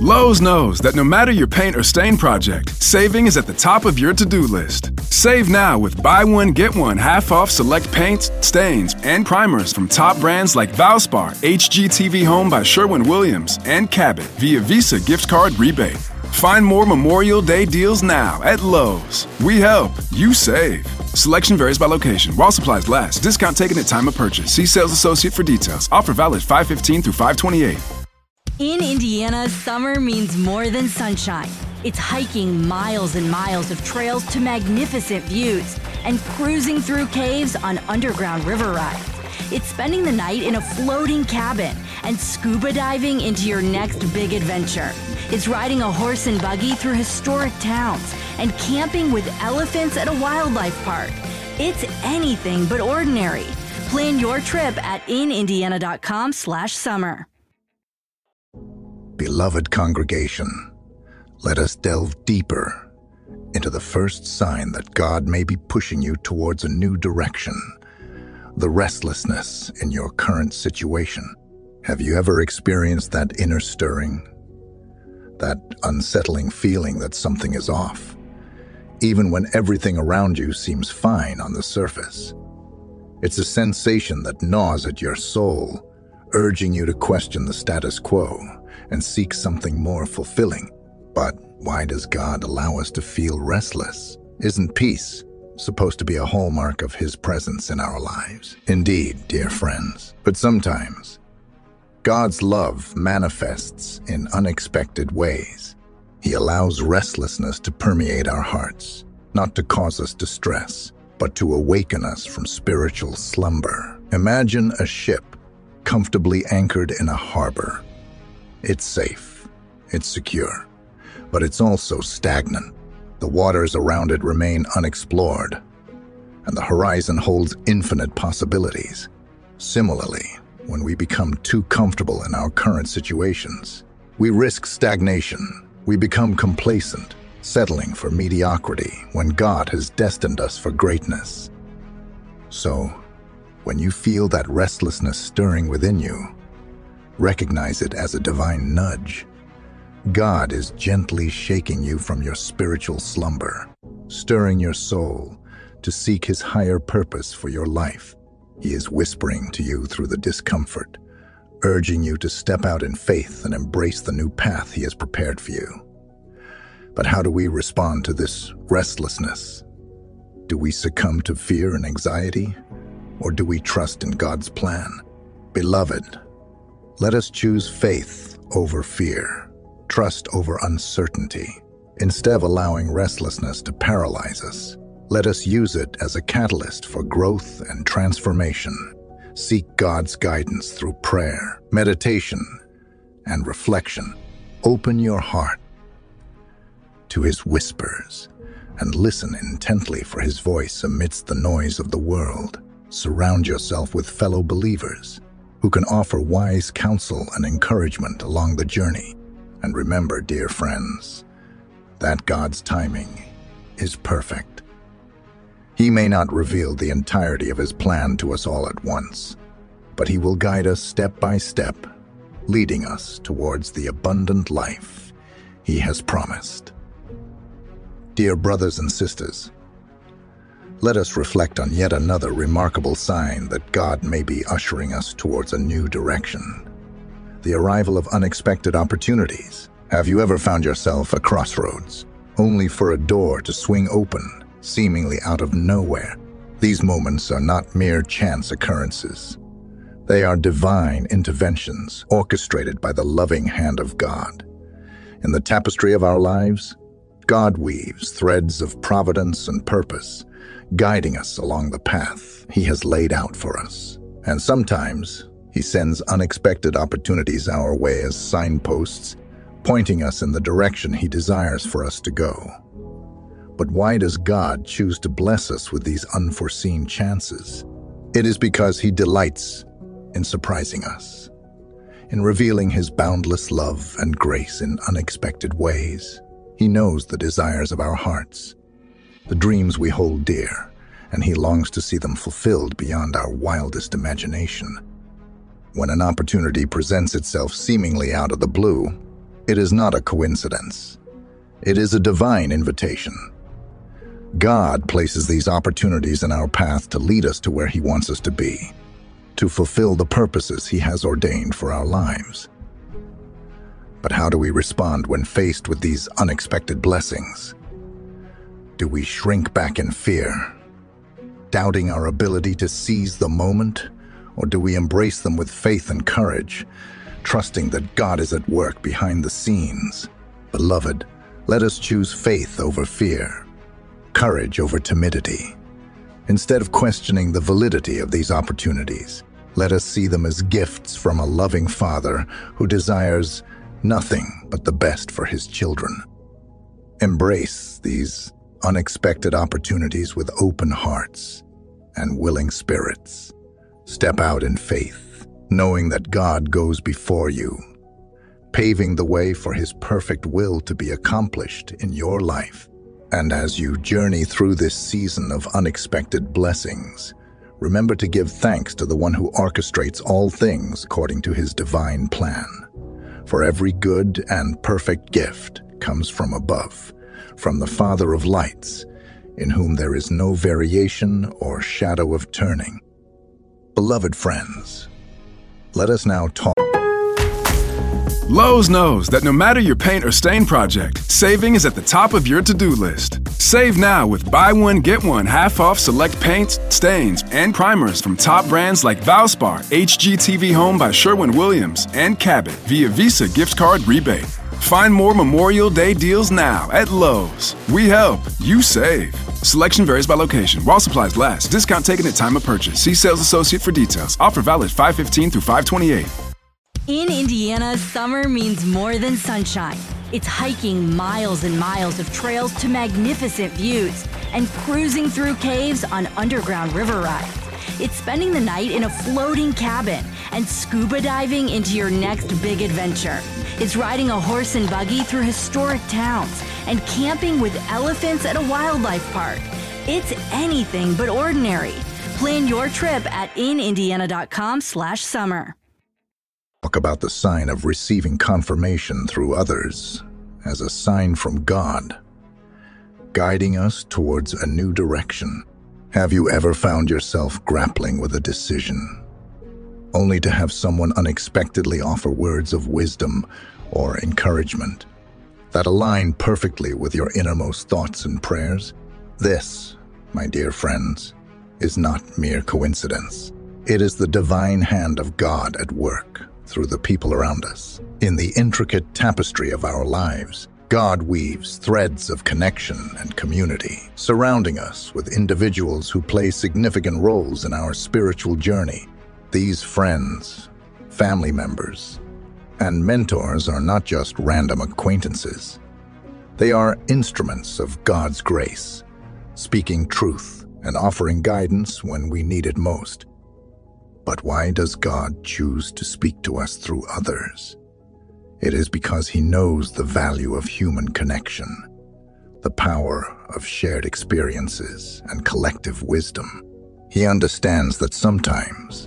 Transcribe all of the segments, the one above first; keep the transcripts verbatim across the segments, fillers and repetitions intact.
Lowe's knows that no matter your paint or stain project, saving is at the top of your to-do list. Save now with buy one, get one half off select paints, stains, and primers from top brands like Valspar, H G T V Home by Sherwin-Williams, and Cabot via Visa gift card rebate. Find more Memorial Day deals now at Lowe's. We help, you save. Selection varies by location. While supplies last. Discount taken at time of purchase. See sales associate for details. Offer valid five fifteen through five twenty-eight. In Indiana, summer means more than sunshine. It's hiking miles and miles of trails to magnificent views and cruising through caves on underground river rides. It's spending the night in a floating cabin and scuba diving into your next big adventure. It's riding a horse and buggy through historic towns and camping with elephants at a wildlife park. It's anything but ordinary. Plan your trip at inindiana.com slash summer. Beloved congregation, let us delve deeper into the first sign that God may be pushing you towards a new direction, the restlessness in your current situation. Have you ever experienced that inner stirring, that unsettling feeling that something is off, even when everything around you seems fine on the surface? It's a sensation that gnaws at your soul, urging you to question the status quo and seek something more fulfilling. But why does God allow us to feel restless? Isn't peace supposed to be a hallmark of His presence in our lives? Indeed, dear friends, but sometimes God's love manifests in unexpected ways. He allows restlessness to permeate our hearts, not to cause us distress, but to awaken us from spiritual slumber. Imagine a ship comfortably anchored in a harbor. It's safe, it's secure, but it's also stagnant. The waters around it remain unexplored, and the horizon holds infinite possibilities. Similarly, when we become too comfortable in our current situations, we risk stagnation. We become complacent, settling for mediocrity when God has destined us for greatness. So, when you feel that restlessness stirring within you, recognize it as a divine nudge. God is gently shaking you from your spiritual slumber, stirring your soul to seek His higher purpose for your life. He is whispering to you through the discomfort, urging you to step out in faith and embrace the new path He has prepared for you. But how do we respond to this restlessness? Do we succumb to fear and anxiety, or do we trust in God's plan? Beloved, let us choose faith over fear, trust over uncertainty. Instead of allowing restlessness to paralyze us, let us use it as a catalyst for growth and transformation. Seek God's guidance through prayer, meditation, and reflection. Open your heart to His whispers and listen intently for His voice amidst the noise of the world. Surround yourself with fellow believers who can offer wise counsel and encouragement along the journey. And remember, dear friends, that God's timing is perfect. He may not reveal the entirety of His plan to us all at once, but He will guide us step by step, leading us towards the abundant life He has promised. Dear brothers and sisters, let us reflect on yet another remarkable sign that God may be ushering us towards a new direction: the arrival of unexpected opportunities. Have you ever found yourself at a crossroads, only for a door to swing open, seemingly out of nowhere? These moments are not mere chance occurrences. They are divine interventions orchestrated by the loving hand of God. In the tapestry of our lives, God weaves threads of providence and purpose, guiding us along the path He has laid out for us. And sometimes He sends unexpected opportunities our way as signposts, pointing us in the direction He desires for us to go. But why does God choose to bless us with these unforeseen chances? It is because He delights in surprising us, in revealing His boundless love and grace in unexpected ways. He knows the desires of our hearts, the dreams we hold dear, and He longs to see them fulfilled beyond our wildest imagination. When an opportunity presents itself seemingly out of the blue, It is not a coincidence. It is a divine invitation. God places these opportunities in our path to lead us to where He wants us to be, to fulfill the purposes He has ordained for our lives. But how do we respond when faced with these unexpected blessings? Do we shrink back in fear, doubting our ability to seize the moment? Or do we embrace them with faith and courage, trusting that God is at work behind the scenes? Beloved, let us choose faith over fear, courage over timidity. Instead of questioning the validity of these opportunities, let us see them as gifts from a loving Father who desires nothing but the best for His children. Embrace these unexpected opportunities with open hearts and willing spirits. Step out in faith, knowing that God goes before you, paving the way for His perfect will to be accomplished in your life. And as you journey through this season of unexpected blessings, remember to give thanks to the one who orchestrates all things according to His divine plan. For every good and perfect gift comes from above, from the Father of lights, in whom there is no variation or shadow of turning. Beloved friends, let us now talk. Lowe's knows that no matter your paint or stain project, saving is at the top of your to-do list. Save now with buy one, get one half off select paints, stains, and primers from top brands like Valspar, H G T V Home by Sherwin-Williams, and Cabot via Visa gift card rebate. Find more Memorial Day deals now at Lowe's. We help, you save. Selection varies by location. While supplies last. Discount taken at time of purchase. See sales associate for details. Offer valid five fifteen through five twenty-eight. In Indiana, summer means more than sunshine. It's hiking miles and miles of trails to magnificent views and cruising through caves on underground river rides. It's spending the night in a floating cabin and scuba diving into your next big adventure. It's riding a horse and buggy through historic towns and camping with elephants at a wildlife park. It's anything but ordinary. Plan your trip at in indiana dot com slash summer. Talk about the sign of receiving confirmation through others as a sign from God, guiding us towards a new direction. Have you ever found yourself grappling with a decision, only to have someone unexpectedly offer words of wisdom or encouragement that align perfectly with your innermost thoughts and prayers? This, my dear friends, is not mere coincidence. It is the divine hand of God at work through the people around us. In the intricate tapestry of our lives, God weaves threads of connection and community, surrounding us with individuals who play significant roles in our spiritual journey. These friends, family members, and mentors are not just random acquaintances. They are instruments of God's grace, speaking truth and offering guidance when we need it most. But why does God choose to speak to us through others? It is because He knows the value of human connection, the power of shared experiences and collective wisdom. He understands that sometimes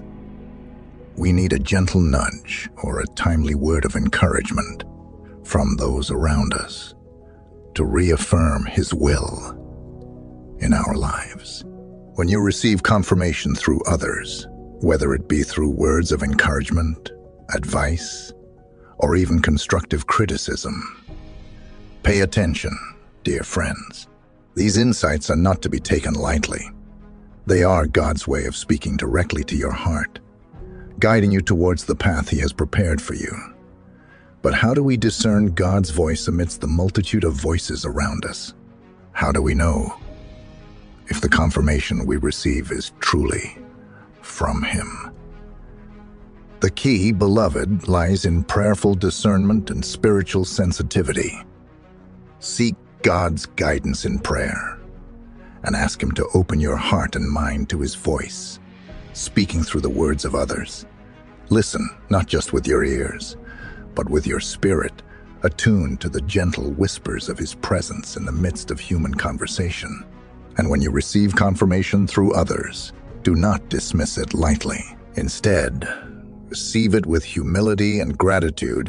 we need a gentle nudge or a timely word of encouragement from those around us to reaffirm His will in our lives. When you receive confirmation through others, whether it be through words of encouragement, advice, or even constructive criticism, pay attention, dear friends. These insights are not to be taken lightly. They are God's way of speaking directly to your heart, guiding you towards the path He has prepared for you. But how do we discern God's voice amidst the multitude of voices around us? How do we know if the confirmation we receive is truly from Him? The key, beloved, lies in prayerful discernment and spiritual sensitivity. Seek God's guidance in prayer and ask Him to open your heart and mind to His voice, speaking through the words of others. Listen, not just with your ears, but with your spirit, attuned to the gentle whispers of His presence in the midst of human conversation. And when you receive confirmation through others, do not dismiss it lightly. Instead, receive it with humility and gratitude,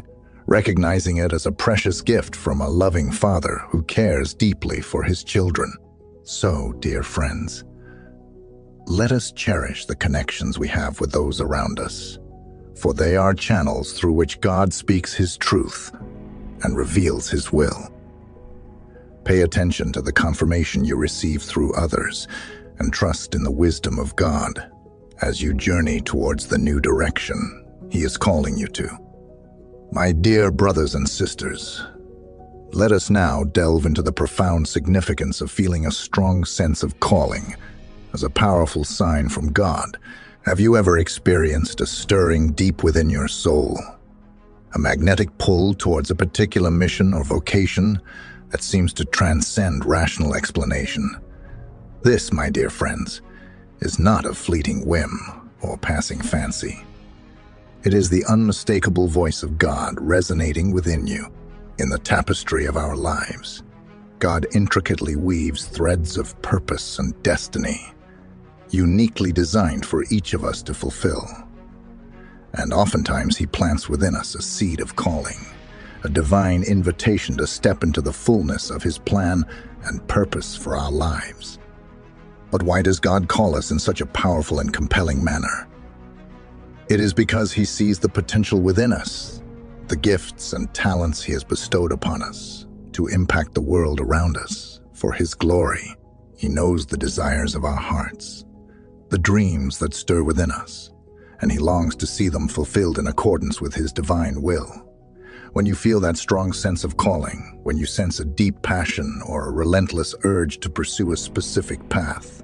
recognizing it as a precious gift from a loving Father who cares deeply for his children. So, dear friends, let us cherish the connections we have with those around us, for they are channels through which God speaks his truth and reveals his will. Pay attention to the confirmation you receive through others and trust in the wisdom of God as you journey towards the new direction he is calling you to. My dear brothers and sisters, let us now delve into the profound significance of feeling a strong sense of calling as a powerful sign from God. Have you ever experienced a stirring deep within your soul, a magnetic pull towards a particular mission or vocation that seems to transcend rational explanation? This, my dear friends, is not a fleeting whim or passing fancy. It is the unmistakable voice of God resonating within you. In the tapestry of our lives, God intricately weaves threads of purpose and destiny, uniquely designed for each of us to fulfill. And oftentimes he plants within us a seed of calling, a divine invitation to step into the fullness of his plan and purpose for our lives. But why does God call us in such a powerful and compelling manner? It is because he sees the potential within us, the gifts and talents he has bestowed upon us to impact the world around us for his glory. He knows the desires of our hearts, the dreams that stir within us, and he longs to see them fulfilled in accordance with his divine will. When you feel that strong sense of calling, when you sense a deep passion or a relentless urge to pursue a specific path,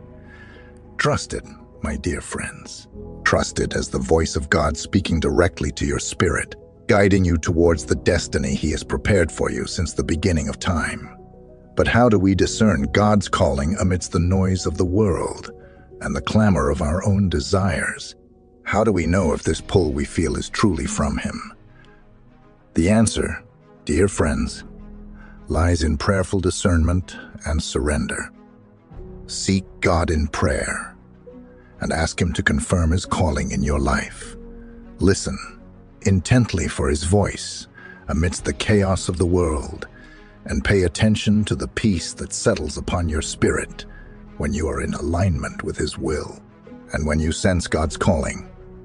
trust it, my dear friends. Trust it as the voice of God speaking directly to your spirit, guiding you towards the destiny he has prepared for you since the beginning of time. But how do we discern God's calling amidst the noise of the world and the clamor of our own desires? How do we know if this pull we feel is truly from him? The answer, dear friends, lies in prayerful discernment and surrender. Seek God in prayer and ask him to confirm his calling in your life. Listen intently for his voice amidst the chaos of the world, and pay attention to the peace that settles upon your spirit when you are in alignment with his will. And when you sense God's calling,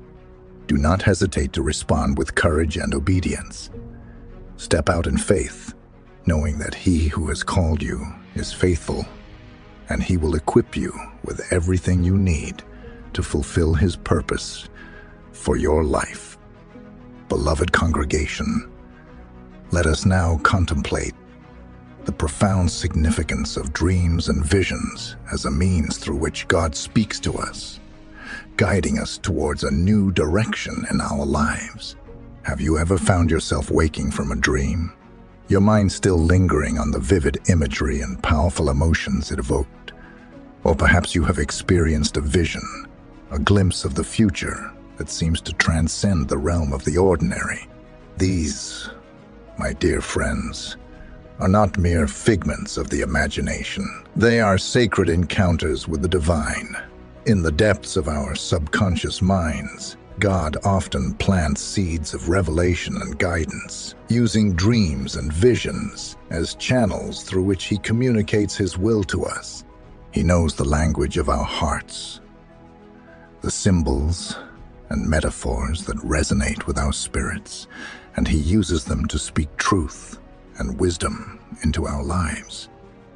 do not hesitate to respond with courage and obedience. Step out in faith, knowing that he who has called you is faithful, and he will equip you with everything you need to fulfill his purpose for your life. Beloved congregation, let us now contemplate the profound significance of dreams and visions as a means through which God speaks to us, guiding us towards a new direction in our lives. Have you ever found yourself waking from a dream, your mind still lingering on the vivid imagery and powerful emotions it evoked? Or perhaps you have experienced a vision, a glimpse of the future that seems to transcend the realm of the ordinary. These, my dear friends, are not mere figments of the imagination. They are sacred encounters with the divine. In the depths of our subconscious minds, God often plants seeds of revelation and guidance, using dreams and visions as channels through which he communicates his will to us. He knows the language of our hearts, the symbols and metaphors that resonate with our spirits, and he uses them to speak truth and wisdom into our lives.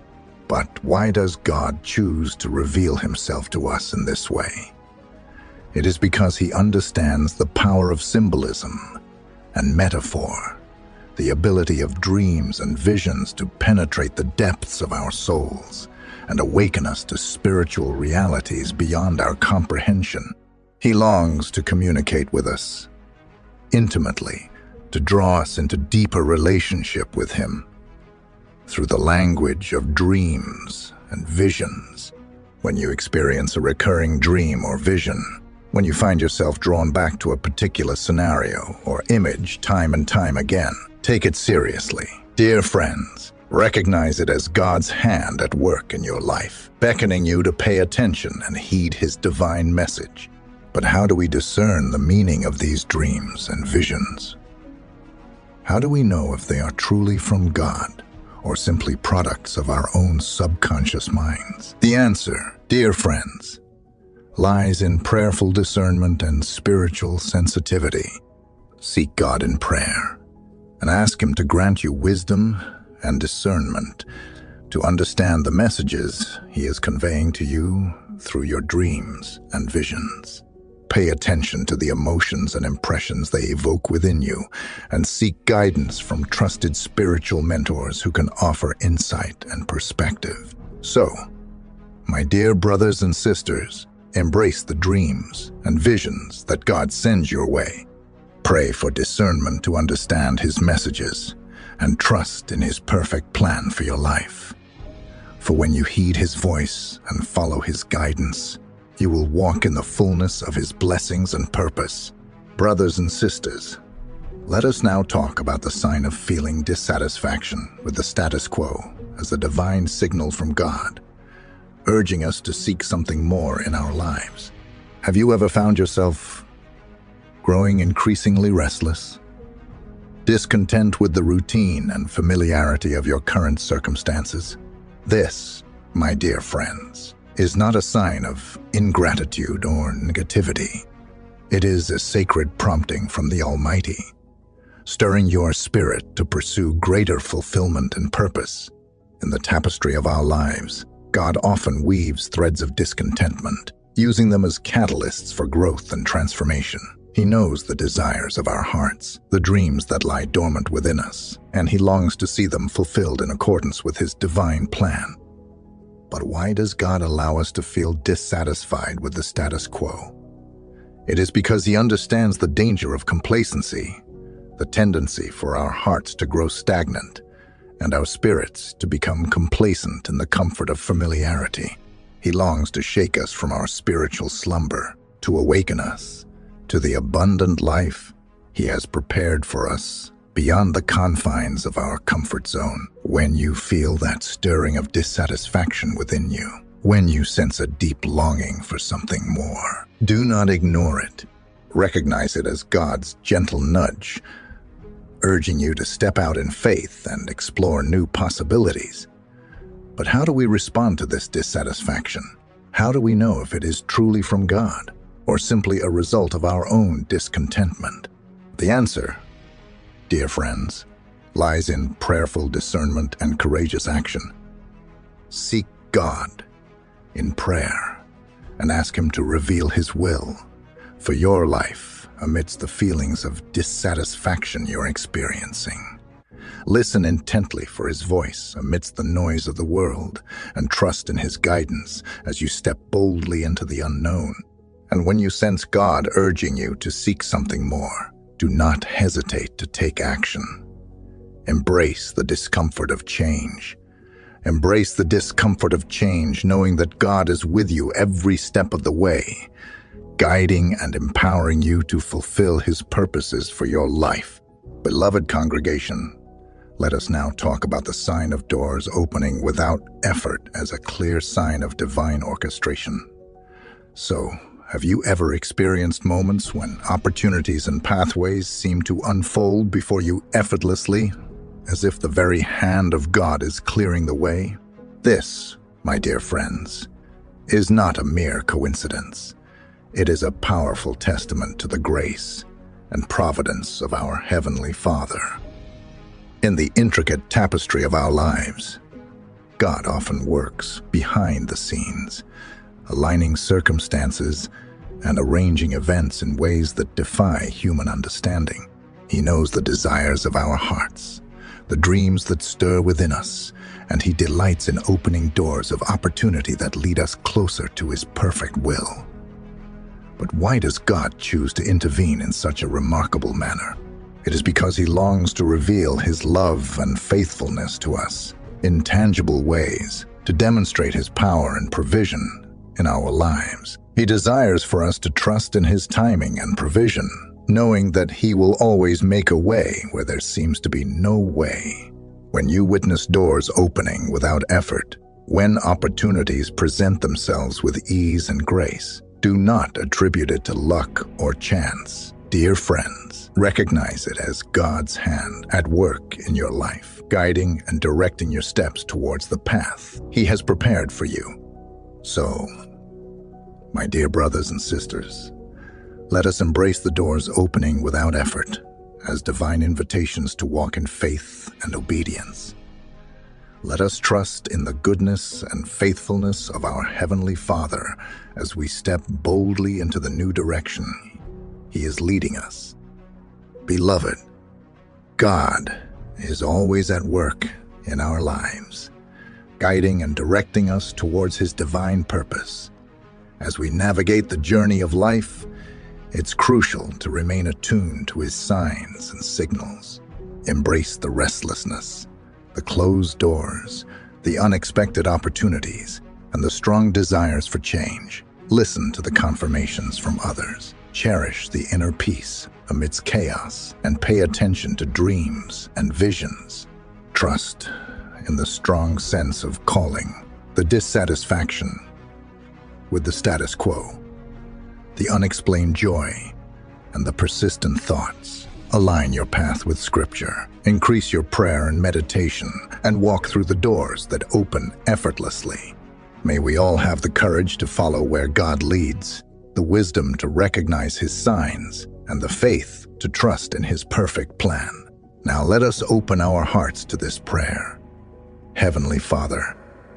But why does God choose to reveal himself to us in this way? It is because he understands the power of symbolism and metaphor, the ability of dreams and visions to penetrate the depths of our souls and awaken us to spiritual realities beyond our comprehension. He longs to communicate with us intimately, to draw us into deeper relationship with him through the language of dreams and visions. When you experience a recurring dream or vision, when you find yourself drawn back to a particular scenario or image time and time again, take it seriously. Dear friends, recognize it as God's hand at work in your life, beckoning you to pay attention and heed his divine message. But how do we discern the meaning of these dreams and visions? How do we know if they are truly from God or simply products of our own subconscious minds? The answer, dear friends, lies in prayerful discernment and spiritual sensitivity. Seek God in prayer and ask Him to grant you wisdom and discernment to understand the messages He is conveying to you through your dreams and visions. Pay attention to the emotions and impressions they evoke within you, and seek guidance from trusted spiritual mentors who can offer insight and perspective. So, my dear brothers and sisters, embrace the dreams and visions that God sends your way. Pray for discernment to understand His messages, and trust in His perfect plan for your life. For when you heed His voice and follow His guidance, you will walk in the fullness of His blessings and purpose. Brothers and sisters, let us now talk about the sign of feeling dissatisfaction with the status quo as a divine signal from God, urging us to seek something more in our lives. Have you ever found yourself growing increasingly restless, discontent with the routine and familiarity of your current circumstances? This, my dear friends, is not a sign of ingratitude or negativity. It is a sacred prompting from the Almighty, stirring your spirit to pursue greater fulfillment and purpose. In the tapestry of our lives, God often weaves threads of discontentment, using them as catalysts for growth and transformation. He knows the desires of our hearts, the dreams that lie dormant within us, and He longs to see them fulfilled in accordance with His divine plan. But why does God allow us to feel dissatisfied with the status quo? It is because He understands the danger of complacency, the tendency for our hearts to grow stagnant, and our spirits to become complacent in the comfort of familiarity. He longs to shake us from our spiritual slumber, to awaken us to the abundant life He has prepared for us beyond the confines of our comfort zone. When you feel that stirring of dissatisfaction within you, when you sense a deep longing for something more, do not ignore it. Recognize it as God's gentle nudge, urging you to step out in faith and explore new possibilities. But how do we respond to this dissatisfaction? How do we know if it is truly from God or simply a result of our own discontentment? The answer, dear friends, lies in prayerful discernment and courageous action. Seek God in prayer and ask Him to reveal His will for your life amidst the feelings of dissatisfaction you're experiencing. Listen intently for His voice amidst the noise of the world, and trust in His guidance as you step boldly into the unknown. And when you sense God urging you to seek something more, do not hesitate to take action. Embrace the discomfort of change. Embrace the discomfort of change, knowing that God is with you every step of the way, guiding and empowering you to fulfill His purposes for your life. Beloved congregation, let us now talk about the sign of doors opening without effort as a clear sign of divine orchestration. So, have you ever experienced moments when opportunities and pathways seem to unfold before you effortlessly, as if the very hand of God is clearing the way? This, my dear friends, is not a mere coincidence. It is a powerful testament to the grace and providence of our Heavenly Father. In the intricate tapestry of our lives, God often works behind the scenes, aligning circumstances and arranging events in ways that defy human understanding. He knows the desires of our hearts, the dreams that stir within us, and He delights in opening doors of opportunity that lead us closer to His perfect will. But why does God choose to intervene in such a remarkable manner? It is because He longs to reveal His love and faithfulness to us in tangible ways, to demonstrate His power and provision in our lives. He desires for us to trust in His timing and provision, knowing that He will always make a way where there seems to be no way. When you witness doors opening without effort, when opportunities present themselves with ease and grace, do not attribute it to luck or chance. Dear friends, recognize it as God's hand at work in your life, guiding and directing your steps towards the path He has prepared for you. So, my dear brothers and sisters, let us embrace the doors opening without effort as divine invitations to walk in faith and obedience. Let us trust in the goodness and faithfulness of our Heavenly Father as we step boldly into the new direction He is leading us. Beloved, God is always at work in our lives, guiding and directing us towards His divine purpose. As we navigate the journey of life, it's crucial to remain attuned to His signs and signals. Embrace the restlessness, the closed doors, the unexpected opportunities, and the strong desires for change. Listen to the confirmations from others. Cherish the inner peace amidst chaos, and pay attention to dreams and visions. Trust in the strong sense of calling, the dissatisfaction with the status quo, the unexplained joy, and the persistent thoughts. Align your path with Scripture. Increase your prayer and meditation, and walk through the doors that open effortlessly. May we all have the courage to follow where God leads, the wisdom to recognize His signs, and the faith to trust in His perfect plan. Now let us open our hearts to this prayer. Heavenly Father,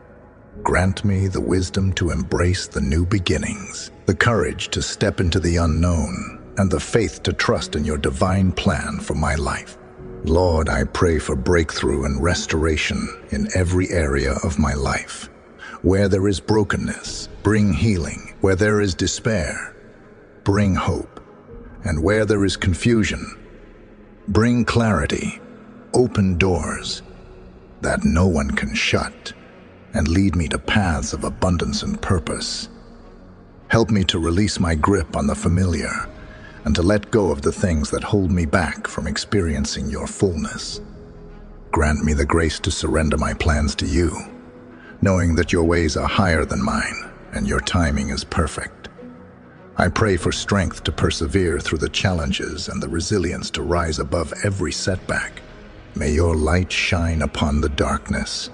grant me the wisdom to embrace the new beginnings, the courage to step into the unknown, and the faith to trust in your divine plan for my life. Lord, I pray for breakthrough and restoration in every area of my life. Where there is brokenness, bring healing. Where there is despair, bring hope. And where there is confusion, bring clarity. Open doors that no one can shut, and lead me to paths of abundance and purpose. Help me to release my grip on the familiar, and to let go of the things that hold me back from experiencing your fullness. Grant me the grace to surrender my plans to you, knowing that your ways are higher than mine, and your timing is perfect. I pray for strength to persevere through the challenges and the resilience to rise above every setback. May your light shine upon the darkness,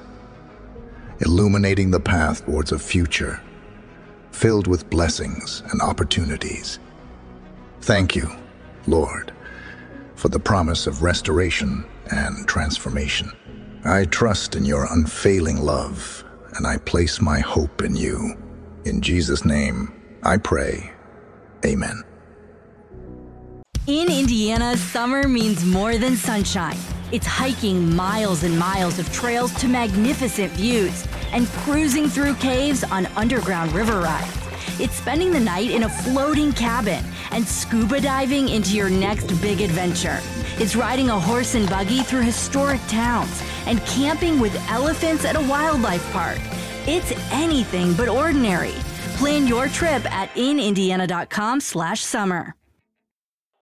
illuminating the path towards a future filled with blessings and opportunities. Thank you, Lord, for the promise of restoration and transformation. I trust in your unfailing love, and I place my hope in you. In Jesus' name, I pray. Amen. In Indiana, summer means more than sunshine. It's hiking miles and miles of trails to magnificent views and cruising through caves on underground river rides. It's spending the night in a floating cabin and scuba diving into your next big adventure. It's riding a horse and buggy through historic towns and camping with elephants at a wildlife park. It's anything but ordinary. Plan your trip at in indiana dot com slash summer.